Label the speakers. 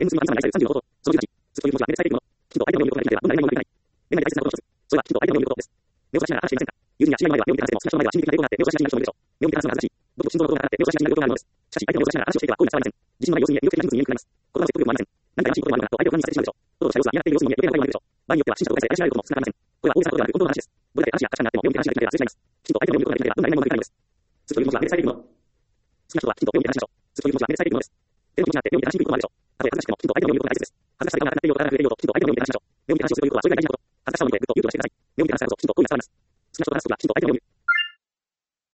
Speaker 1: N の頭に対する35度。その18、その気持ちは目で伝えているもの。きちんと相手の読みを捉えなければ、どんな意味もない。メモに大切なことの一つ。それはきちんと相手の読みを読むことです。目を差しながら話していませんか？友人や知り合いの前は目を見て話しても、少なく前は心理的な抵抗があって目を差しながら話している人もいるでしょう。目を見て話すのは難しい。僕と心臓のことがあって目を差しながら話していることがあるのです。しかし、相手の目を差しながら話をしていては好意は伝わりません。自信のない様子に見え、魅力的な人物に見えにくくなります。言葉の説得力もありません。何か怪しいことがあるのかと相手を不安にさせてしまうでしょう。堂々とした様子は嫌がっている様子にも見え、余計な会話になるでしょう。場合によっては不審者と誤解され怪しまれることも少なくありません。これは大げさなことではなく本当の話です。どれだけ話や確かになっても目を見て話しなければ通じないます。きちんと相手の読みを読むことができなければどんな意味もないのです。好きという気持ちは目で伝えているもの。好きな人はきちんと目を見て話しましょう。好きという気持ちは目で伝えているものです。手の気持ちがあって目を見て話しにくいこともあるでしょう。たとえ恥ずかしくてもきちんと相手の読みを読むことが大切です。恥ずかしさがなくなっていようとなくなっていようときちんと相手の読みを見て話しましょう。目を見て話をするということはそれが大事なこと。恥ずかしさを乗り越え、ぐっと勇気を出してください。目を見て話すのはそうきちんと好意が伝わります。好きな人と話すときはきちんと相手の読み